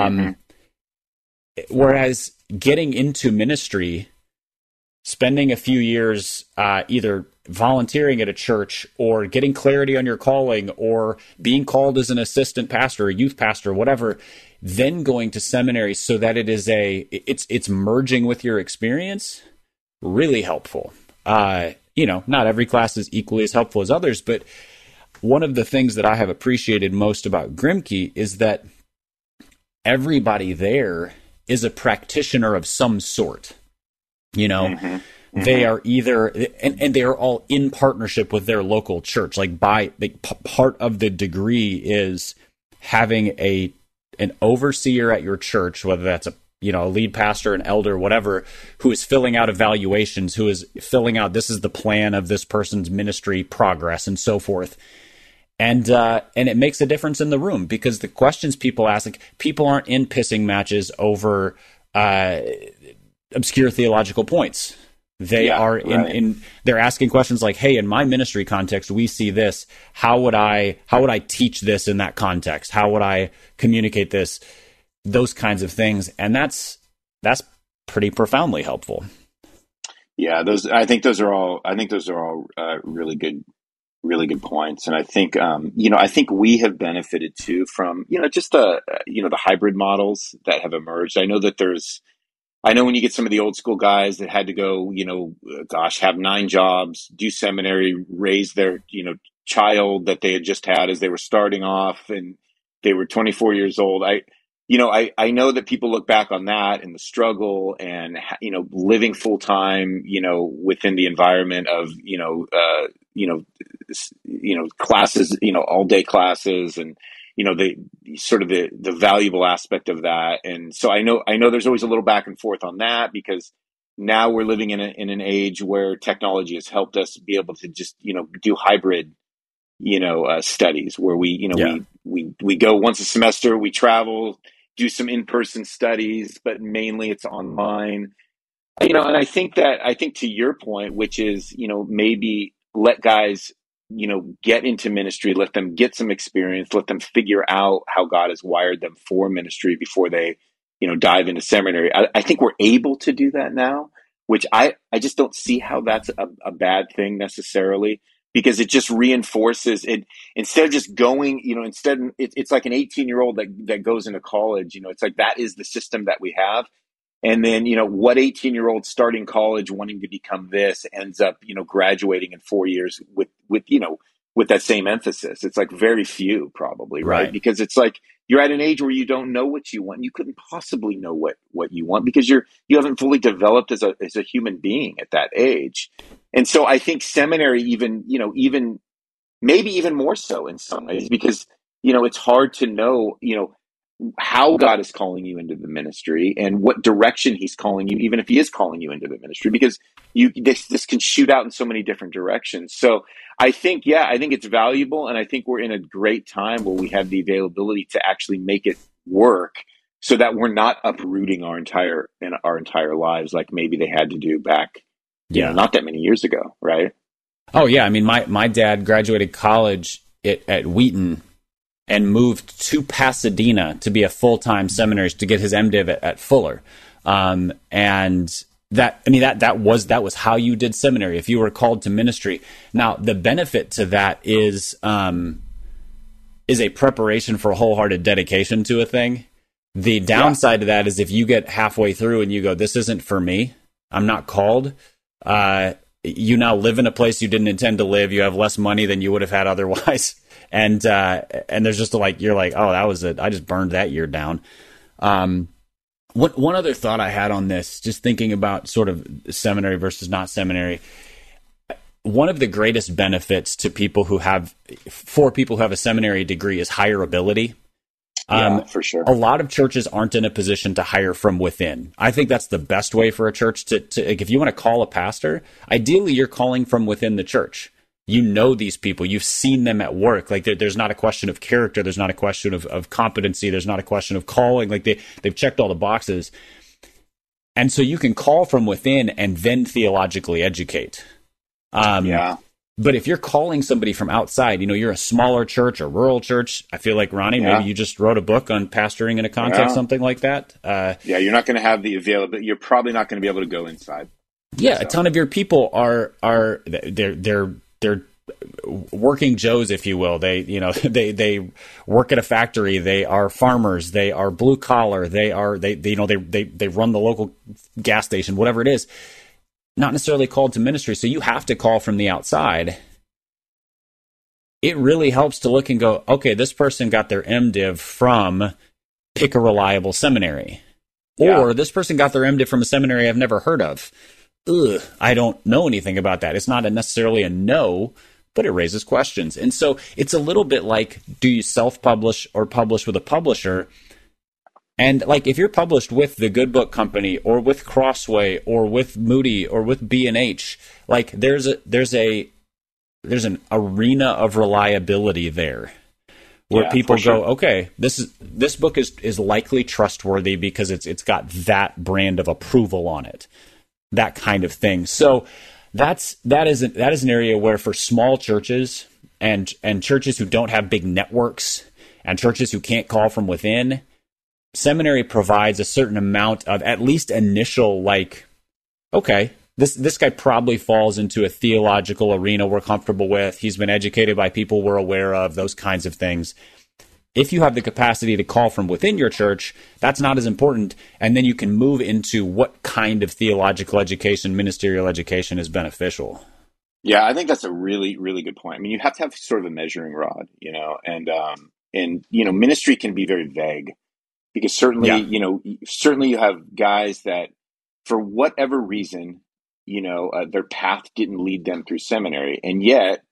Whereas getting into ministry, spending a few years either volunteering at a church or getting clarity on your calling or being called as an assistant pastor, a youth pastor, whatever, then going to seminary so that it's merging with your experience, really helpful. Not every class is equally as helpful as others, but one of the things that I have appreciated most about Grimke is that everybody there is a practitioner of some sort. They are either, and they are all in partnership with their local church. Part of the degree is having an overseer at your church, whether that's a lead pastor, an elder, whatever, who is filling out evaluations, who is filling out, this is the plan of this person's ministry progress and so forth. And it makes a difference in the room, because the questions people ask, like, people aren't in pissing matches over obscure theological points. They are they're asking questions like, hey, in my ministry context, we see this. How would I teach this in that context? How would I communicate this? Those kinds of things. And that's pretty profoundly helpful.
Yeah, I think those are all really good points. And I think, I think we have benefited too from, just the hybrid models that have emerged. I know when you get some of the old school guys that had to go, have 9 jobs, do seminary, raise their, child that they had just had as they were starting off, and they were 24 years old. I know that people look back on that and the struggle and, living full time, within the environment of, classes, all day classes, and, the sort of the valuable aspect of that. And so I know there's always a little back and forth on that, because now we're living in an age where technology has helped us be able to just, do hybrid, studies where we go once a semester, we travel, do some in-person studies, but mainly it's online, and I think to your point, which is, maybe let guys, get into ministry, let them get some experience, let them figure out how God has wired them for ministry before they, dive into seminary. I think we're able to do that now, which I just don't see how that's a bad thing necessarily, because it just reinforces it. Instead of just going, it's like an 18-year-old that goes into college, it's like that is the system that we have. And then, what 18-year-old starting college wanting to become this ends up, graduating in 4 years with that same emphasis. It's like very few probably, right? Because it's like you're at an age where you don't know what you want. You couldn't possibly know what you want because you haven't fully developed as a human being at that age. And so I think seminary even maybe even more so in some ways, because, it's hard to know, how God is calling you into the ministry and what direction he's calling you, even if he is calling you into the ministry, because this can shoot out in so many different directions. So I think it's valuable. And I think we're in a great time where we have the availability to actually make it work so that we're not uprooting our entire lives like maybe they had to do back, not that many years ago. Right.
Oh yeah. I mean, my dad graduated college at Wheaton and moved to Pasadena to be a full-time seminarist to get his MDiv at Fuller. And that was how you did seminary if you were called to ministry. Now, the benefit to that is a preparation for wholehearted dedication to a thing. The downside to that is if you get halfway through and you go, this isn't for me, I'm not called, you now live in a place you didn't intend to live. You have less money than you would have had otherwise. And there's just you're like, oh, that was it. I just burned that year down. One other thought I had on this, just thinking about sort of seminary versus not seminary. One of the greatest benefits for people who have a seminary degree is hireability.
For sure.
A lot of churches aren't in a position to hire from within. I think that's the best way for a church to if you want to call a pastor, ideally you're calling from within the church. You know these people. You've seen them at work. Like there's not a question of character. There's not a question of competency. There's not a question of calling. Like they've checked all the boxes. And so you can call from within and then theologically educate. But if you're calling somebody from outside, you're a smaller church, a rural church. I feel like, Ronnie, maybe you just wrote a book on pastoring in a context, something like that.
You're not going to have the availability. You're probably not going to be able to go inside.
Yeah, so. A ton of your people they're working Joes, if you will. They work at a factory. They are farmers. They are blue collar. They run the local gas station, whatever it is. Not necessarily called to ministry. So you have to call from the outside. It really helps to look and go, okay, this person got their MDiv from pick a reliable seminary. Or this person got their MDiv from a seminary I've never heard of. I don't know anything about that. It's not necessarily a no, but it raises questions. And so it's a little bit like, do you self-publish or publish with a publisher? And if you're published with the Good Book Company or with Crossway or with Moody or with B&H, there's an arena of reliability there where people go, okay, this book is likely trustworthy because it's got that brand of approval on it. That kind of thing. So that is an area where for small churches and churches who don't have big networks and churches who can't call from within, seminary provides a certain amount of at least initial okay, this guy probably falls into a theological arena we're comfortable with. He's been educated by people we're aware of, those kinds of things. If you have the capacity to call from within your church, that's not as important. And then you can move into what kind of theological education, ministerial education is beneficial.
Yeah, I think that's a really, really good point. I mean, you have to have sort of a measuring rod, and ministry can be very vague because certainly you have guys that for whatever reason, their path didn't lead them through seminary. And yet,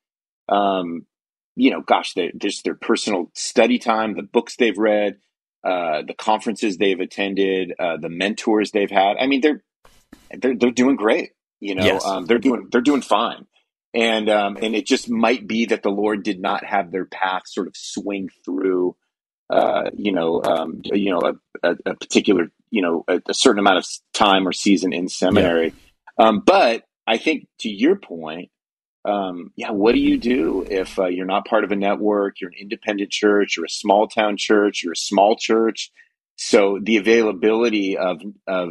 just their personal study time, the books they've read, the conferences they've attended, the mentors they've had. I mean, they're doing great.
Yes.
They're doing fine. And it just might be that the Lord did not have their path sort of swing through, a particular, a certain amount of time or season in seminary. Yeah. But I think to your point, what do you do if you're not part of a network, you're an independent church, you're a small town church, you're a small church? So the availability of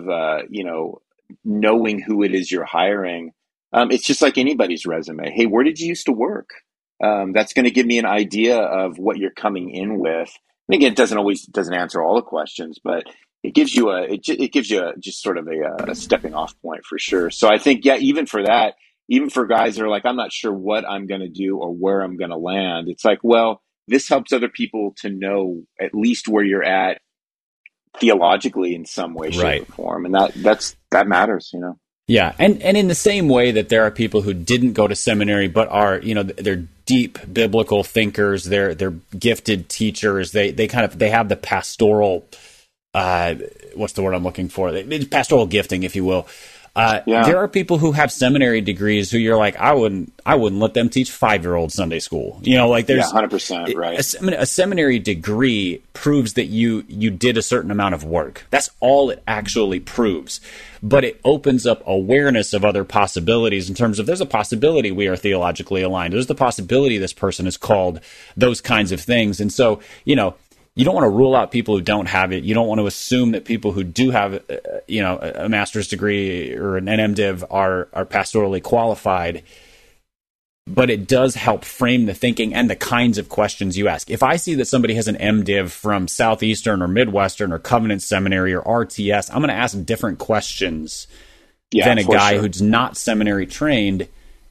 knowing who it is you're hiring, it's just like anybody's resume. Hey, where did you used to work? That's going to give me an idea of what you're coming in with. And again, it doesn't answer all the questions, but it gives you just sort of a stepping off point for sure. So I think, even for that, even for guys that are like, I'm not sure what I'm going to do or where I'm going to land. It's like, well, this helps other people to know at least where you're at theologically in some way, shape, or form. And that matters, you know?
Yeah. And in the same way that there are people who didn't go to seminary, but are, you know, they're deep biblical thinkers, they're gifted teachers, they have the pastoral, what's the word I'm looking for? It's pastoral gifting, if you will. There are people who have seminary degrees who you're like, I wouldn't let them teach 5-year-old Sunday school. You know, like there's
100% right.
A seminary degree proves that you did a certain amount of work. That's all it actually proves. But it opens up awareness of other possibilities in terms of there's a possibility we are theologically aligned. There's the possibility this person is called, those kinds of things. And so, you know, you don't want to rule out people who don't have it. You don't want to assume that people who do have, you know, a master's degree or an NMDiv are pastorally qualified. But it does help frame the thinking and the kinds of questions you ask. If I see that somebody has an MDiv from Southeastern or Midwestern or Covenant Seminary or RTS, I'm going to ask different questions than a guy who's not seminary trained,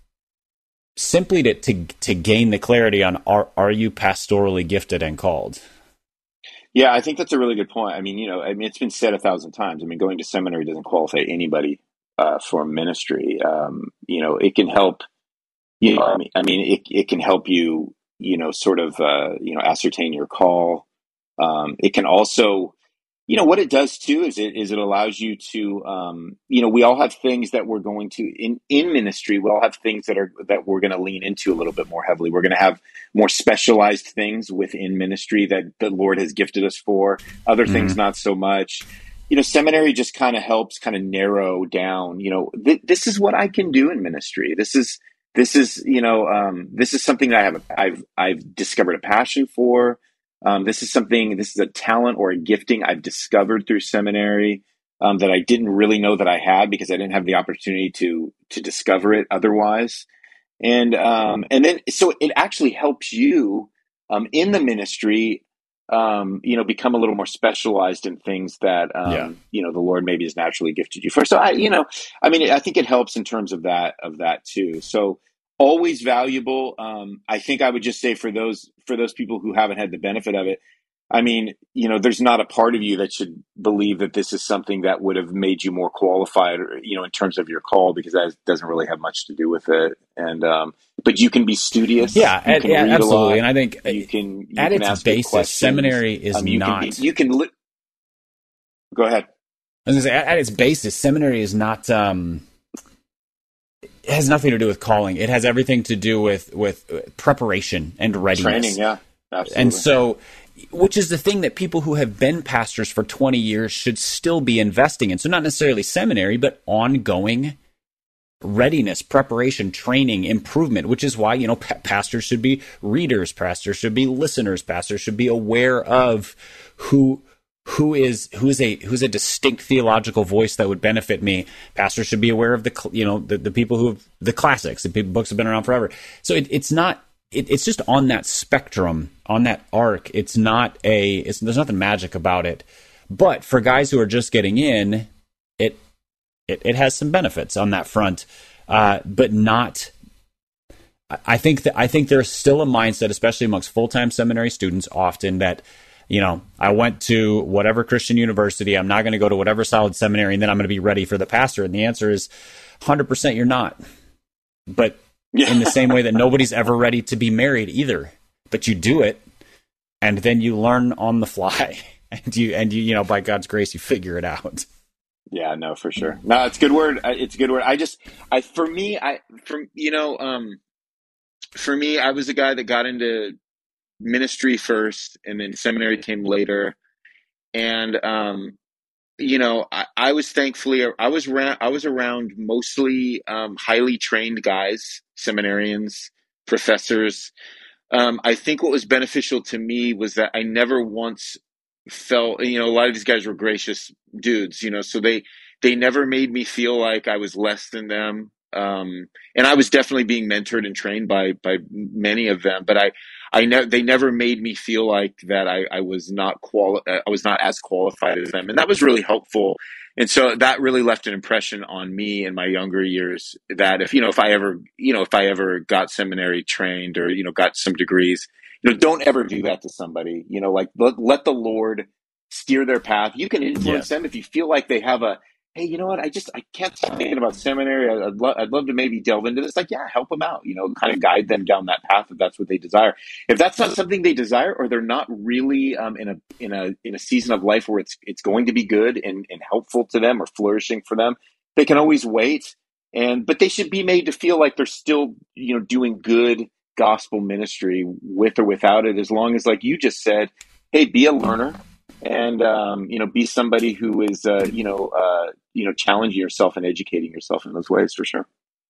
simply to gain the clarity on are you pastorally gifted and called?
Yeah, I think that's a really good point. I mean, you know, it's been said 1,000 times. I mean, going to seminary doesn't qualify anybody for ministry. You know, it can help. You know, it can help you. You know, sort of. You know, ascertain your call. It can also, you know, what it does too is it allows you to. You know, we all have things that we're going to in ministry. We all have things that we're going to lean into a little bit more heavily. We're going to have more specialized things within ministry that the Lord has gifted us for. Other things, not so much. You know, seminary just kind of helps kind of narrow down, you know, this is what I can do in ministry. This is, you know, this is something that I've discovered a passion for. This is a talent or a gifting I've discovered through seminary, that I didn't really know that I had because I didn't have the opportunity to discover it otherwise. And then, so it actually helps you, in the ministry, you know, become a little more specialized in things that, you know, the Lord maybe has naturally gifted you for. So I think it helps in terms of that too. So always valuable. I think I would just say for those people who haven't had the benefit of it, I mean, you know, there's not a part of you that should believe that this is something that would have made you more qualified, or, you know, in terms of your call, because that doesn't really have much to do with it. And, but you can be studious.
Yeah, absolutely. And I think
at
its basis, seminary is not.
Go ahead.
I was going to say, at its basis, seminary is not. It has nothing to do with calling. It has everything to do with preparation and readiness.
Training, yeah, absolutely.
And so, which is the thing that people who have been pastors for 20 years should still be investing in. So not necessarily seminary, but ongoing readiness, preparation, training, improvement, which is why, you know, pastors should be readers, pastors should be listeners, pastors should be aware of who is a distinct theological voice that would benefit me. Pastors should be aware of the people who have the classics, the books have been around forever. So it's not. It's just on that spectrum, on that arc. There's nothing magic about it. But for guys who are just getting in, it has some benefits on that front, but not. I think there's still a mindset, especially amongst full-time seminary students, often that, you know, I went to whatever Christian university, I'm not going to go to whatever solid seminary, and then I'm going to be ready for the pastor. And the answer is 100% you're not. But in the same way that nobody's ever ready to be married either, but you do it, and then you learn on the fly, and you know, by God's grace, you figure it out.
Yeah, no, for sure. No, it's a good word. It's a good word. For me, I was a guy that got into ministry first, and then seminary came later. And, you know, I was around mostly highly trained guys, seminarians, professors. I think what was beneficial to me was that I never once felt, you know, a lot of these guys were gracious dudes, you know, so they never made me feel like I was less than them. And I was definitely being mentored and trained by many of them, but they never made me feel like that I was not as qualified as them. And that was really helpful. And so that really left an impression on me in my younger years that if I ever got seminary trained or, you know, got some degrees, don't ever do that to somebody. Like let the Lord steer their path. You can influence them if you feel like they have hey, you know what? I can't stop thinking about seminary. I'd love to maybe delve into this. Like, yeah, help them out, kind of guide them down that path if that's what they desire. If that's not something they desire, or they're not really in a season of life where it's going to be good and helpful to them or flourishing for them, they can always wait. But they should be made to feel like they're still, doing good gospel ministry with or without it, as long as, like you just said, hey, be a learner. And, be somebody who is, challenging yourself and educating yourself in those ways, for sure.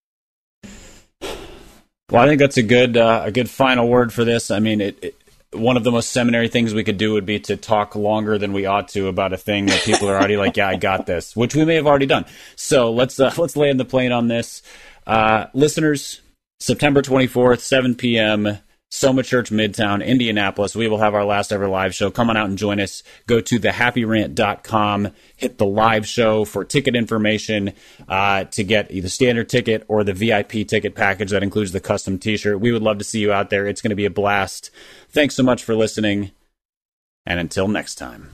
Well, I think that's a good final word for this. I mean, one of the most seminary things we could do would be to talk longer than we ought to about a thing that people are already like, yeah, I got this, which we may have already done. So let's land the plane on this. Listeners, September 24th, 7 p.m., Soma Church, Midtown, Indianapolis. We will have our last ever live show. Come on out and join us. Go to thehappyrant.com, hit the live show for ticket information to get either standard ticket or the VIP ticket package that includes the custom t-shirt. We would love to see you out there. It's going to be a blast. Thanks so much for listening, and until next time.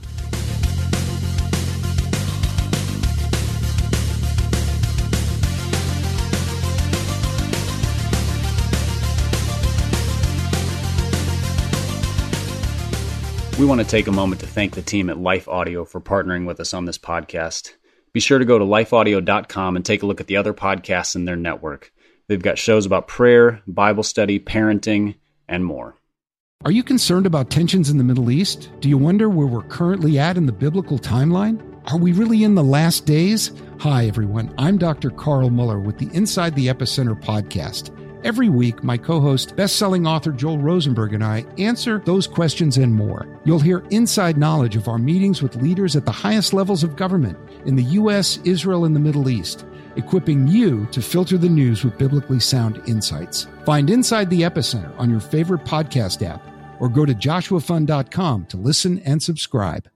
We want to take a moment to thank the team at Life Audio for partnering with us on this podcast. Be sure to go to lifeaudio.com and take a look at the other podcasts in their network. They've got shows about prayer, Bible study, parenting, and more.
Are you concerned about tensions in the Middle East? Do you wonder where we're currently at in the biblical timeline? Are we really in the last days? Hi, everyone. I'm Dr. Carl Muller with the Inside the Epicenter podcast. Every week, my co-host, best-selling author Joel Rosenberg and I answer those questions and more. You'll hear inside knowledge of our meetings with leaders at the highest levels of government in the U.S., Israel, and the Middle East, equipping you to filter the news with biblically sound insights. Find Inside the Epicenter on your favorite podcast app or go to joshuafund.com to listen and subscribe.